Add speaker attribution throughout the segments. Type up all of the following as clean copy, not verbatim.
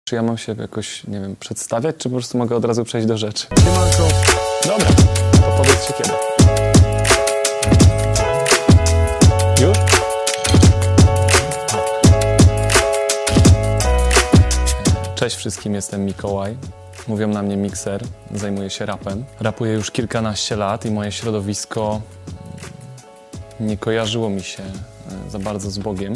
Speaker 1: Czy ja mam się jakoś, nie wiem, przedstawiać, czy po prostu mogę od razu przejść do rzeczy? Dobra, to powiedzcie kiedy. Już? Cześć wszystkim, jestem Mikołaj. Mówią na mnie Mikser, zajmuję się rapem. Rapuję już kilkanaście lat i moje środowisko nie kojarzyło mi się za bardzo z Bogiem.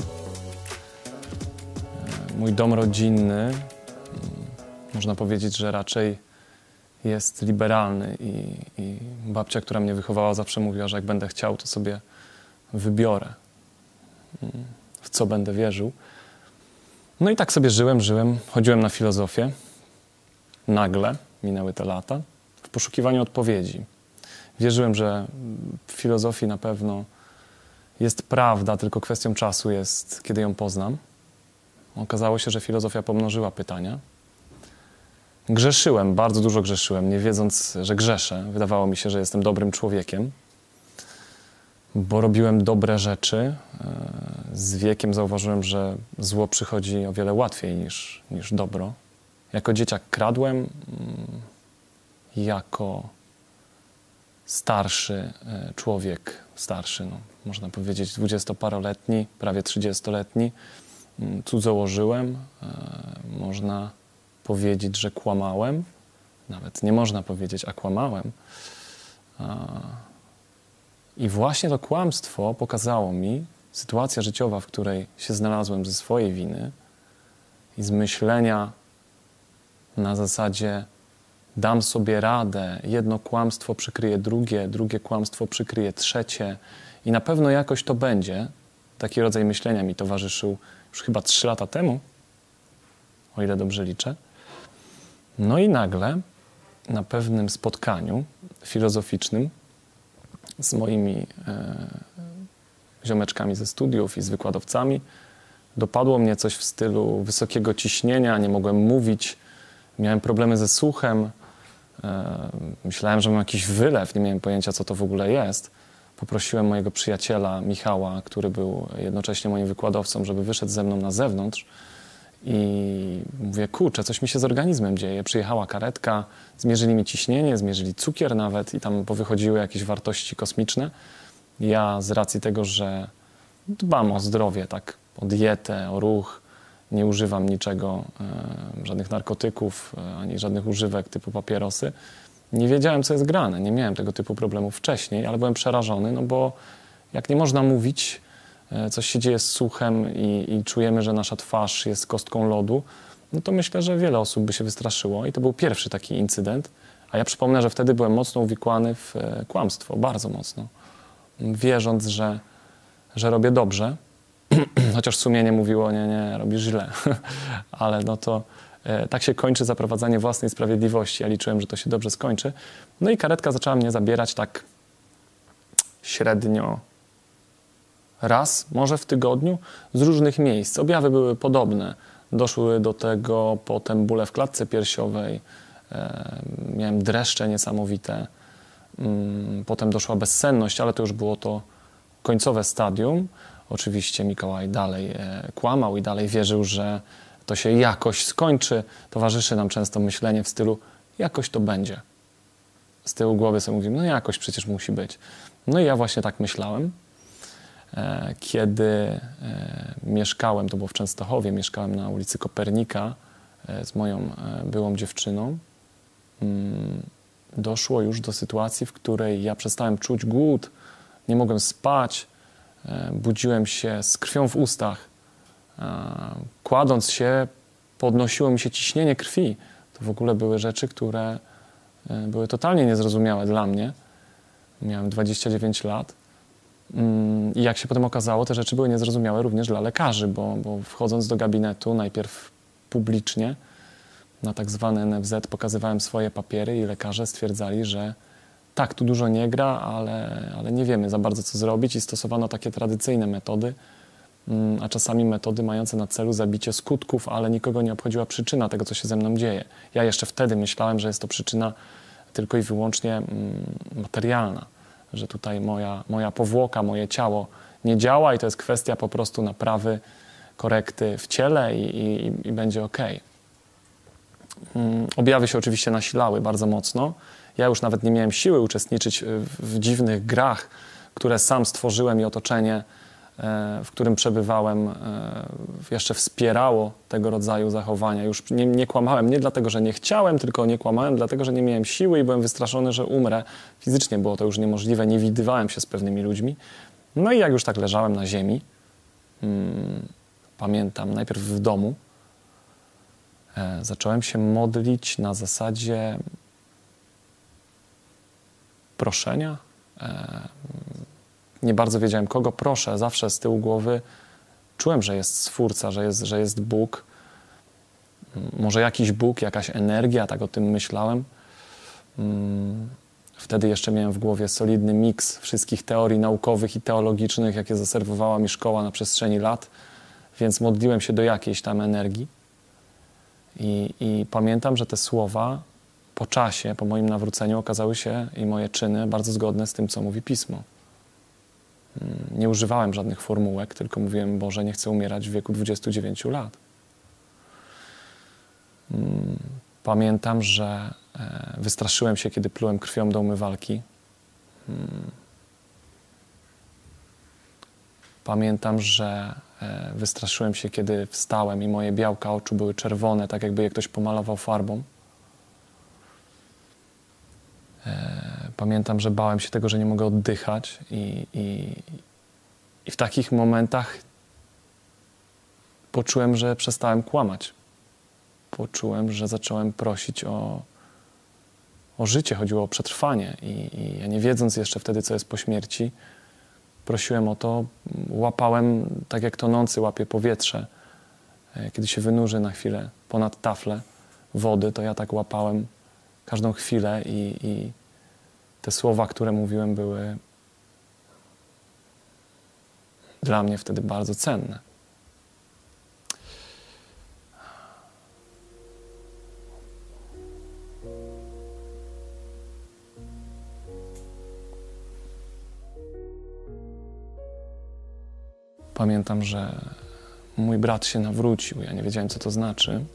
Speaker 1: Mój dom rodzinny, można powiedzieć, że raczej jest liberalny i babcia, która mnie wychowała, zawsze mówiła, że jak będę chciał, to sobie wybiorę, w co będę wierzył. No i tak sobie żyłem, chodziłem na filozofię. Nagle minęły te lata w poszukiwaniu odpowiedzi. Wierzyłem, że w filozofii na pewno jest prawda, tylko kwestią czasu jest, kiedy ją poznam. Okazało się, że filozofia pomnożyła pytania. Grzeszyłem, bardzo dużo grzeszyłem, nie wiedząc, że grzeszę. Wydawało mi się, że jestem dobrym człowiekiem, bo robiłem dobre rzeczy. Z wiekiem zauważyłem, że zło przychodzi o wiele łatwiej niż dobro. Jako dzieciak kradłem, jako starszy człowiek, no, można powiedzieć 20-paroletni, prawie 30-letni, cudzołożyłem, można powiedzieć, że kłamałem, nawet nie można powiedzieć, a kłamałem. I właśnie to kłamstwo pokazało mi, sytuacja życiowa, w której się znalazłem ze swojej winy i z myślenia na zasadzie dam sobie radę, jedno kłamstwo przykryje drugie kłamstwo przykryje trzecie i na pewno jakoś to będzie. Taki rodzaj myślenia mi towarzyszył już chyba 3 lata temu, o ile dobrze liczę. No i nagle na pewnym spotkaniu filozoficznym z moimi ziomeczkami ze studiów i z wykładowcami dopadło mnie coś w stylu wysokiego ciśnienia, nie mogłem mówić, miałem problemy ze słuchem, myślałem, że mam jakiś wylew, nie miałem pojęcia, co to w ogóle jest. Poprosiłem mojego przyjaciela Michała, który był jednocześnie moim wykładowcą, żeby wyszedł ze mną na zewnątrz i mówię, kurczę, coś mi się z organizmem dzieje. Przyjechała karetka, zmierzyli mi ciśnienie, zmierzyli cukier nawet i tam powychodziły jakieś wartości kosmiczne. Ja z racji tego, że dbam o zdrowie, tak, o dietę, o ruch, nie używam niczego, żadnych narkotyków, ani żadnych używek typu papierosy. Nie wiedziałem, co jest grane, nie miałem tego typu problemów wcześniej, ale byłem przerażony, no bo jak nie można mówić, coś się dzieje z słuchem i czujemy, że nasza twarz jest kostką lodu, no to myślę, że wiele osób by się wystraszyło i to był pierwszy taki incydent. A ja przypomnę, że wtedy byłem mocno uwikłany w kłamstwo, bardzo mocno, wierząc, że robię dobrze, chociaż sumienie mówiło, nie, robisz źle, ale no to tak się kończy zaprowadzanie własnej sprawiedliwości. Ja liczyłem, że to się dobrze skończy. No i karetka zaczęła mnie zabierać tak średnio raz, może w tygodniu, z różnych miejsc. Objawy były podobne. Doszły do tego potem bóle w klatce piersiowej, miałem dreszcze niesamowite, potem doszła bezsenność, ale to już było to końcowe stadium. Oczywiście Mikołaj dalej kłamał i dalej wierzył, że to się jakoś skończy. Towarzyszy nam często myślenie w stylu jakoś to będzie. Z tyłu głowy sobie mówimy, no jakoś przecież musi być. No i ja właśnie tak myślałem. Kiedy mieszkałem, to było w Częstochowie, mieszkałem na ulicy Kopernika z moją byłą dziewczyną, doszło już do sytuacji, w której ja przestałem czuć głód, nie mogłem spać, budziłem się z krwią w ustach, kładąc się, podnosiło mi się ciśnienie krwi. To w ogóle były rzeczy, które były totalnie niezrozumiałe dla mnie. Miałem 29 lat. I jak się potem okazało, te rzeczy były niezrozumiałe również dla lekarzy, bo wchodząc do gabinetu, najpierw publicznie, na tak zwany NFZ, pokazywałem swoje papiery i lekarze stwierdzali, że tak, tu dużo nie gra, ale nie wiemy za bardzo, co zrobić i stosowano takie tradycyjne metody, a czasami metody mające na celu zabicie skutków, ale nikogo nie obchodziła przyczyna tego, co się ze mną dzieje. Ja jeszcze wtedy myślałem, że jest to przyczyna tylko i wyłącznie materialna, że tutaj moja powłoka, moje ciało nie działa i to jest kwestia po prostu naprawy, korekty w ciele i będzie okej. Objawy się oczywiście nasilały bardzo mocno. Ja już nawet nie miałem siły uczestniczyć w dziwnych grach, które sam stworzyłem i otoczenie, w którym przebywałem, jeszcze wspierało tego rodzaju zachowania. Już nie kłamałem nie dlatego, że nie chciałem, tylko nie kłamałem dlatego, że nie miałem siły i byłem wystraszony, że umrę. Fizycznie było to już niemożliwe, nie widywałem się z pewnymi ludźmi. No i jak już tak leżałem na ziemi, pamiętam, najpierw w domu, zacząłem się modlić na zasadzie proszenia. Nie bardzo wiedziałem, kogo proszę. Zawsze z tyłu głowy czułem, że jest Stwórca, że jest Bóg. Może jakiś Bóg, jakaś energia, tak o tym myślałem. Wtedy jeszcze miałem w głowie solidny miks wszystkich teorii naukowych i teologicznych, jakie zaserwowała mi szkoła na przestrzeni lat, więc modliłem się do jakiejś tam energii. I pamiętam, że te słowa po czasie, po moim nawróceniu okazały się i moje czyny bardzo zgodne z tym, co mówi Pismo. Nie używałem żadnych formułek, tylko mówiłem: Boże, nie chcę umierać w wieku 29 lat. Pamiętam, że wystraszyłem się, kiedy plułem krwią do umywalki. Pamiętam, że wystraszyłem się, kiedy wstałem i moje białka oczu były czerwone, tak jakby je ktoś pomalował farbą. Pamiętam, że bałem się tego, że nie mogę oddychać i w takich momentach poczułem, że przestałem kłamać. Poczułem, że zacząłem prosić o życie, chodziło o przetrwanie i ja, nie wiedząc jeszcze wtedy, co jest po śmierci, prosiłem o to, łapałem, tak jak tonący łapie powietrze. Kiedy się wynurzy na chwilę ponad taflę wody, to ja tak łapałem każdą chwilę i te słowa, które mówiłem, były dla mnie wtedy bardzo cenne. Pamiętam, że mój brat się nawrócił. Ja nie wiedziałem, co to znaczy.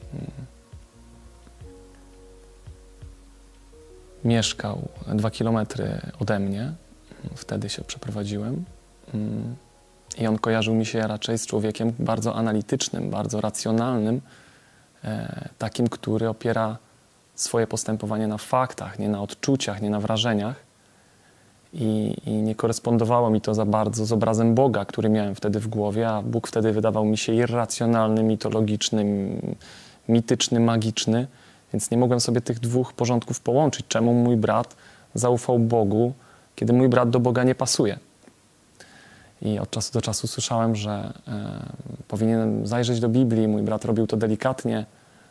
Speaker 1: Mieszkał 2 kilometry ode mnie. Wtedy się przeprowadziłem. I on kojarzył mi się raczej z człowiekiem bardzo analitycznym, bardzo racjonalnym, takim, który opiera swoje postępowanie na faktach, nie na odczuciach, nie na wrażeniach. I nie korespondowało mi to za bardzo z obrazem Boga, który miałem wtedy w głowie, a Bóg wtedy wydawał mi się irracjonalny, mitologiczny, mityczny, magiczny, więc nie mogłem sobie tych dwóch porządków połączyć. Czemu mój brat zaufał Bogu, kiedy mój brat do Boga nie pasuje? I od czasu do czasu słyszałem, że powinienem zajrzeć do Biblii. Mój brat robił to delikatnie.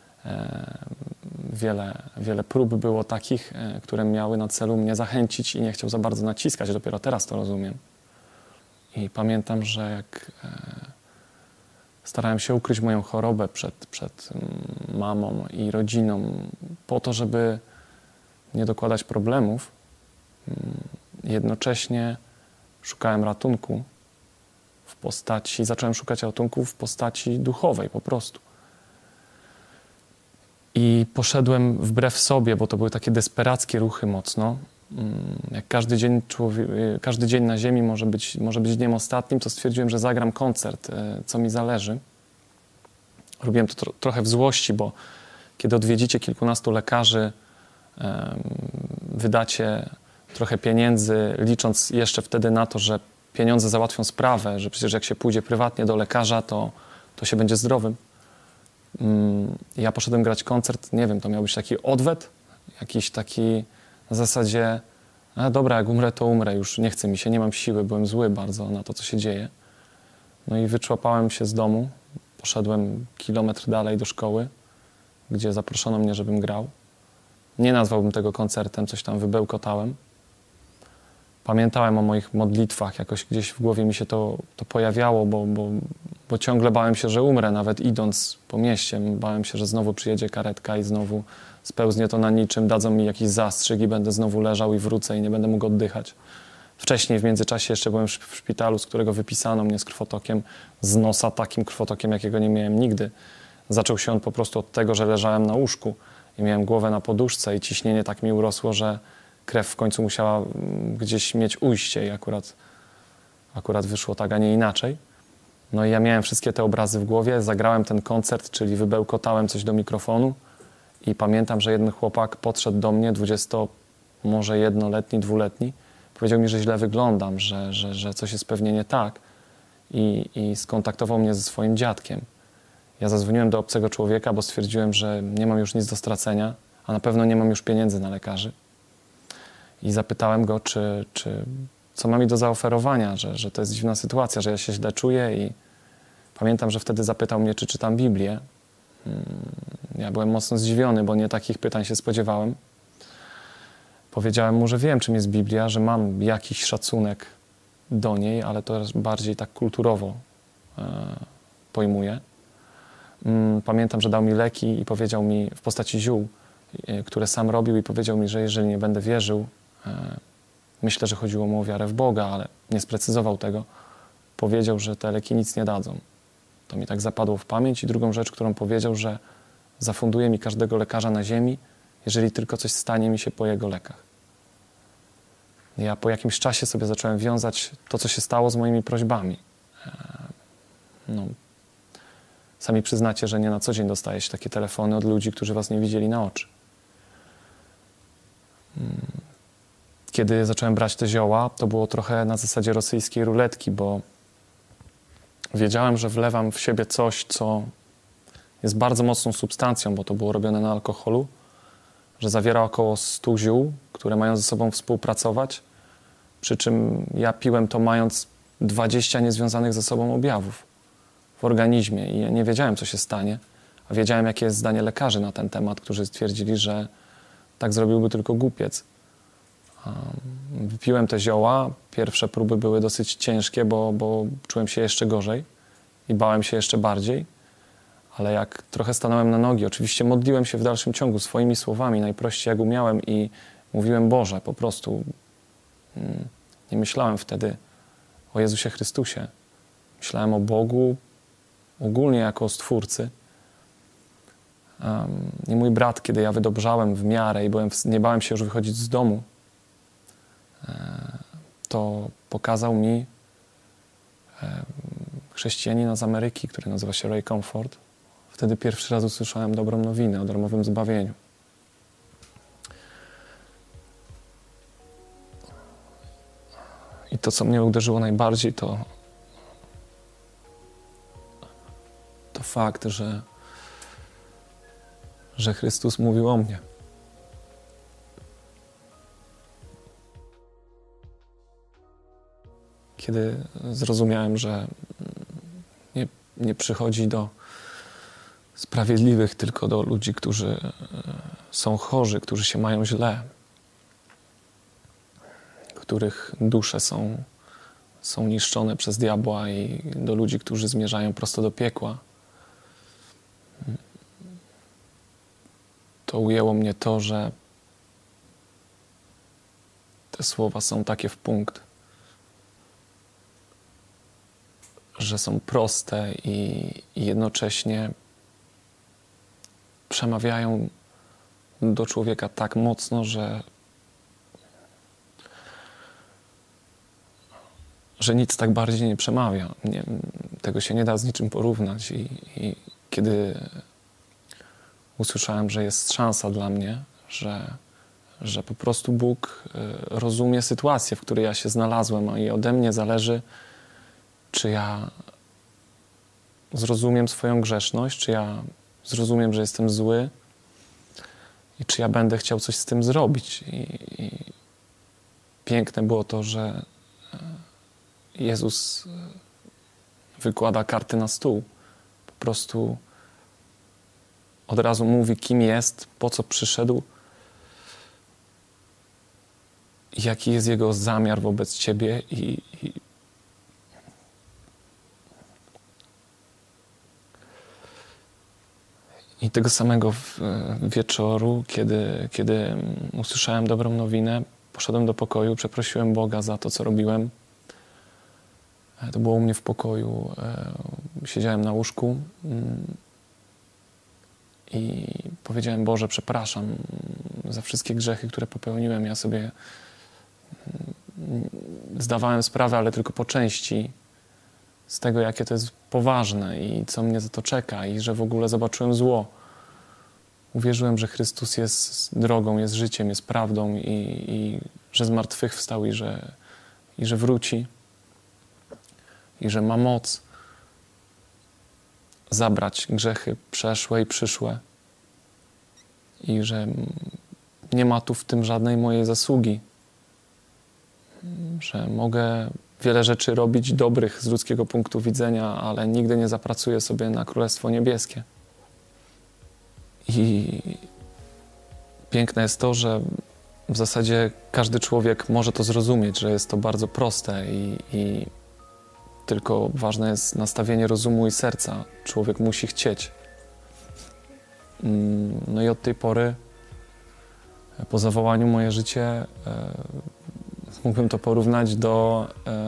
Speaker 1: Wiele prób było takich, które miały na celu mnie zachęcić i nie chciał za bardzo naciskać. Dopiero teraz to rozumiem. I pamiętam, że jak starałem się ukryć moją chorobę przed mamą i rodziną po to, żeby nie dokładać problemów, jednocześnie szukałem ratunku zacząłem szukać ratunku w postaci duchowej po prostu. I poszedłem wbrew sobie, bo to były takie desperackie ruchy mocno. Jak każdy dzień na ziemi może być dniem ostatnim, to stwierdziłem, że zagram koncert, co mi zależy. Robiłem to trochę w złości, bo kiedy odwiedzicie kilkunastu lekarzy, wydacie trochę pieniędzy, licząc jeszcze wtedy na to, że pieniądze załatwią sprawę, że przecież jak się pójdzie prywatnie do lekarza, to się będzie zdrowym. Ja poszedłem grać koncert, nie wiem, to miał być taki odwet, jakiś taki na zasadzie, dobra, jak umrę, to umrę, już nie chce mi się, nie mam siły, byłem zły bardzo na to, co się dzieje. No i wyczłapałem się z domu, poszedłem kilometr dalej do szkoły, gdzie zaproszono mnie, żebym grał. Nie nazwałbym tego koncertem, coś tam wybełkotałem. Pamiętałem o moich modlitwach, jakoś gdzieś w głowie mi się to pojawiało, bo ciągle bałem się, że umrę, nawet idąc po mieście. Bałem się, że znowu przyjedzie karetka i znowu spełznie to na niczym, dadzą mi jakiś zastrzyk i będę znowu leżał i wrócę i nie będę mógł oddychać. Wcześniej w międzyczasie jeszcze byłem w szpitalu, z którego wypisano mnie z krwotokiem z nosa, takim krwotokiem, jakiego nie miałem nigdy. Zaczął się on po prostu od tego, że leżałem na łóżku i miałem głowę na poduszce i ciśnienie tak mi urosło, że krew w końcu musiała gdzieś mieć ujście i akurat wyszło tak, a nie inaczej. No i ja miałem wszystkie te obrazy w głowie, zagrałem ten koncert, czyli wybełkotałem coś do mikrofonu i pamiętam, że jeden chłopak podszedł do mnie, 21-letni, powiedział mi, że źle wyglądam, że coś jest pewnie nie tak i skontaktował mnie ze swoim dziadkiem. Ja zadzwoniłem do obcego człowieka, bo stwierdziłem, że nie mam już nic do stracenia, a na pewno nie mam już pieniędzy na lekarzy. I zapytałem go, co ma mi do zaoferowania, że to jest dziwna sytuacja, że ja się źle czuję i pamiętam, że wtedy zapytał mnie, czy czytam Biblię. Ja byłem mocno zdziwiony, bo nie takich pytań się spodziewałem. Powiedziałem mu, że wiem, czym jest Biblia, że mam jakiś szacunek do niej, ale to bardziej tak kulturowo pojmuję. Pamiętam, że dał mi leki i powiedział mi w postaci ziół, które sam robił i powiedział mi, że jeżeli nie będę wierzył, myślę, że chodziło mu o wiarę w Boga, ale nie sprecyzował tego, powiedział, że te leki nic nie dadzą. To mi tak zapadło w pamięć. I drugą rzecz, którą powiedział, że zafunduje mi każdego lekarza na ziemi, jeżeli tylko coś stanie mi się po jego lekach. Ja po jakimś czasie sobie zacząłem wiązać to, co się stało z moimi prośbami. Sami przyznacie, że nie na co dzień dostaje się takie telefony od ludzi, którzy was nie widzieli na oczy. Kiedy zacząłem brać te zioła, to było trochę na zasadzie rosyjskiej ruletki, bo wiedziałem, że wlewam w siebie coś, co jest bardzo mocną substancją, bo to było robione na alkoholu, że zawiera około 100 ziół, które mają ze sobą współpracować, przy czym ja piłem to mając 20 niezwiązanych ze sobą objawów w organizmie i ja nie wiedziałem, co się stanie, a wiedziałem, jakie jest zdanie lekarzy na ten temat, którzy stwierdzili, że tak zrobiłby tylko głupiec. Wypiłem te zioła, pierwsze próby były dosyć ciężkie, bo czułem się jeszcze gorzej i bałem się jeszcze bardziej, ale jak trochę stanąłem na nogi, oczywiście modliłem się w dalszym ciągu swoimi słowami, najprościej jak umiałem i mówiłem Boże, po prostu nie myślałem wtedy o Jezusie Chrystusie. Myślałem o Bogu ogólnie jako o Stwórcy. I mój brat, kiedy ja wydobrzałem w miarę i nie bałem się już wychodzić z domu, to pokazał mi chrześcijanina z Ameryki, który nazywa się Ray Comfort. Wtedy pierwszy raz usłyszałem dobrą nowinę o darmowym zbawieniu. I to, co mnie uderzyło najbardziej, to fakt, że Chrystus mówił o mnie. Kiedy zrozumiałem, że nie przychodzi do sprawiedliwych, tylko do ludzi, którzy są chorzy, którzy się mają źle, których dusze są niszczone przez diabła i do ludzi, którzy zmierzają prosto do piekła. To ujęło mnie to, że te słowa są takie w punkt, że są proste i jednocześnie przemawiają do człowieka tak mocno, że nic tak bardziej nie przemawia. Tego się nie da z niczym porównać. I kiedy usłyszałem, że jest szansa dla mnie, że po prostu Bóg rozumie sytuację, w której ja się znalazłem, i ode mnie zależy, czy ja zrozumiem swoją grzeszność, czy ja zrozumiem, że jestem zły i czy ja będę chciał coś z tym zrobić. I piękne było to, że Jezus wykłada karty na stół. Po prostu od razu mówi, kim jest, po co przyszedł, jaki jest Jego zamiar wobec ciebie I tego samego wieczoru, kiedy usłyszałem dobrą nowinę, poszedłem do pokoju, przeprosiłem Boga za to, co robiłem. To było u mnie w pokoju. Siedziałem na łóżku I powiedziałem: Boże, przepraszam za wszystkie grzechy, które popełniłem. Ja sobie zdawałem sprawę, ale tylko po części, z tego, jakie to jest poważne i co mnie za to czeka, i że w ogóle zobaczyłem zło. Uwierzyłem, że Chrystus jest drogą, jest życiem, jest prawdą i że zmartwychwstał i że wróci i że ma moc zabrać grzechy przeszłe i przyszłe i że nie ma tu w tym żadnej mojej zasługi, że mogę wiele rzeczy robić dobrych z ludzkiego punktu widzenia, ale nigdy nie zapracuję sobie na Królestwo Niebieskie. I piękne jest to, że w zasadzie każdy człowiek może to zrozumieć, że jest to bardzo proste i tylko ważne jest nastawienie rozumu i serca. Człowiek musi chcieć. No i od tej pory, po zawołaniu, moje życie, mógłbym to porównać do,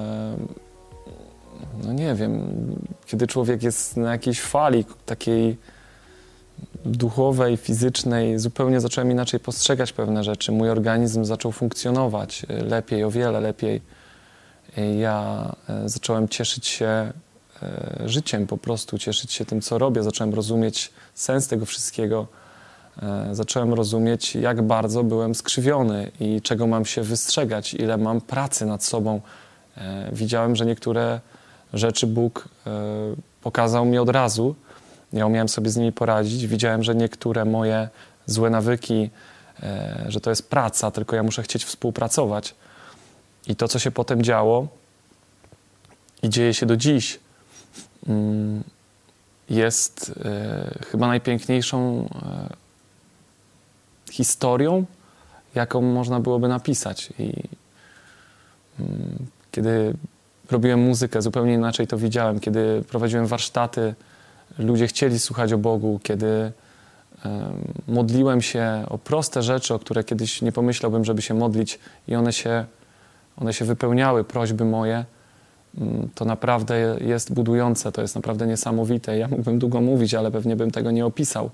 Speaker 1: no nie wiem, kiedy człowiek jest na jakiejś fali takiej duchowej, fizycznej, zupełnie zacząłem inaczej postrzegać pewne rzeczy. Mój organizm zaczął funkcjonować lepiej, o wiele lepiej. Ja zacząłem cieszyć się życiem po prostu, cieszyć się tym, co robię. Zacząłem rozumieć sens tego wszystkiego. Zacząłem rozumieć, jak bardzo byłem skrzywiony i czego mam się wystrzegać, ile mam pracy nad sobą. Widziałem, że niektóre rzeczy Bóg pokazał mi od razu. Ja umiałem sobie z nimi poradzić. Widziałem, że niektóre moje złe nawyki, że to jest praca, tylko ja muszę chcieć współpracować. I to, co się potem działo i dzieje się do dziś, jest chyba najpiękniejszą historią, jaką można byłoby napisać. I kiedy robiłem muzykę, zupełnie inaczej to widziałem. Kiedy prowadziłem warsztaty, ludzie chcieli słuchać o Bogu. Kiedy modliłem się o proste rzeczy, o które kiedyś nie pomyślałbym, żeby się modlić, i one się wypełniały, prośby moje, to naprawdę jest budujące, to jest naprawdę niesamowite. Ja mógłbym długo mówić, ale pewnie bym tego nie opisał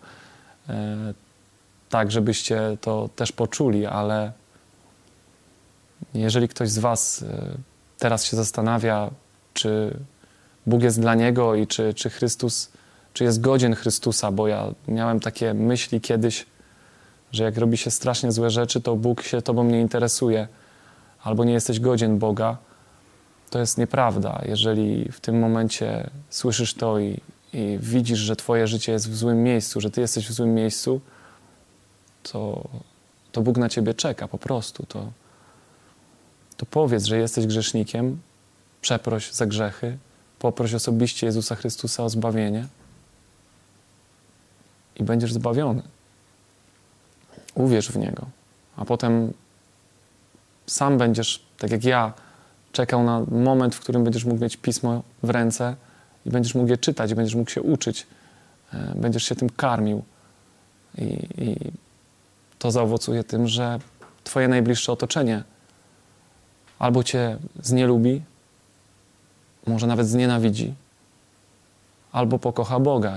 Speaker 1: tak, żebyście to też poczuli, ale jeżeli ktoś z was teraz się zastanawia, czy Bóg jest dla niego i czy Chrystus, czy jest godzien Chrystusa, bo ja miałem takie myśli kiedyś, że jak robi się strasznie złe rzeczy, to Bóg się tobą nie interesuje, albo nie jesteś godzien Boga. To jest nieprawda. Jeżeli w tym momencie słyszysz to i widzisz, że twoje życie jest w złym miejscu, że ty jesteś w złym miejscu, to Bóg na ciebie czeka po prostu. To powiedz, że jesteś grzesznikiem, przeproś za grzechy, poproś osobiście Jezusa Chrystusa o zbawienie i będziesz zbawiony. Uwierz w Niego, a potem sam będziesz, tak jak ja, czekał na moment, w którym będziesz mógł mieć Pismo w ręce i będziesz mógł je czytać, będziesz mógł się uczyć, będziesz się tym karmił i to zaowocuje tym, że twoje najbliższe otoczenie albo cię znielubi, może nawet znienawidzi, albo pokocha Boga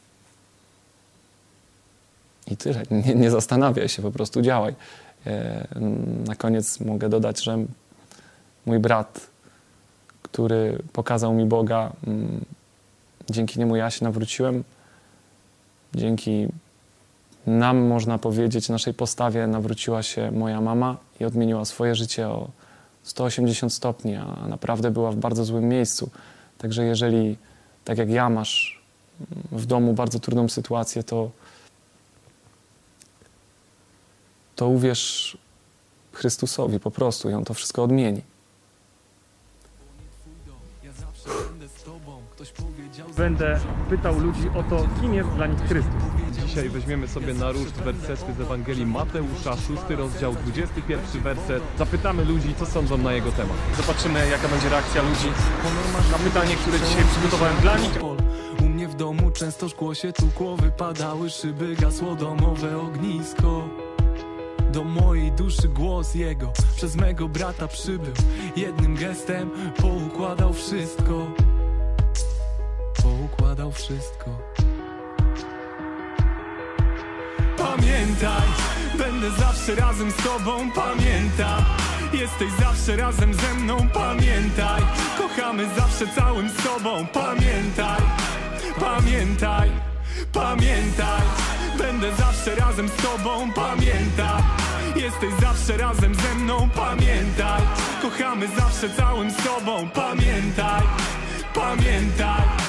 Speaker 1: i tyle. Nie zastanawiaj się, po prostu działaj. Na koniec mogę dodać, że mój brat, który pokazał mi Boga, dzięki niemu ja się nawróciłem. Dzięki nam, można powiedzieć, naszej postawie nawróciła się moja mama i odmieniła swoje życie o 180 stopni, a naprawdę była w bardzo złym miejscu. Także jeżeli, tak jak ja, masz w domu bardzo trudną sytuację, to uwierz Chrystusowi po prostu i On to wszystko odmieni.
Speaker 2: Będę pytał ludzi o to, kim jest dla nich Chrystus.
Speaker 3: Dzisiaj weźmiemy sobie na ruszt wersety z Ewangelii Mateusza, 6 rozdział, 21 werset. Zapytamy ludzi, co sądzą na jego temat.
Speaker 2: Zobaczymy, jaka będzie reakcja ludzi na pytanie, które dzisiaj przygotowałem dla nich.
Speaker 4: U mnie w domu często szkło się tukło, wypadały szyby, gasło domowe ognisko. Do mojej duszy głos jego przez mego brata przybył. Jednym gestem poukładał wszystko. Poukładał wszystko. Będę zawsze razem z tobą, pamiętam. Jesteś zawsze razem ze mną, pamiętaj. Kochamy zawsze całym sobą, pamiętaj. Pamiętaj, pamiętaj. Będę zawsze razem z tobą, pamiętaj. Jesteś zawsze razem ze mną, pamiętaj. Kochamy zawsze całym sobą, pamiętaj. Pamiętaj.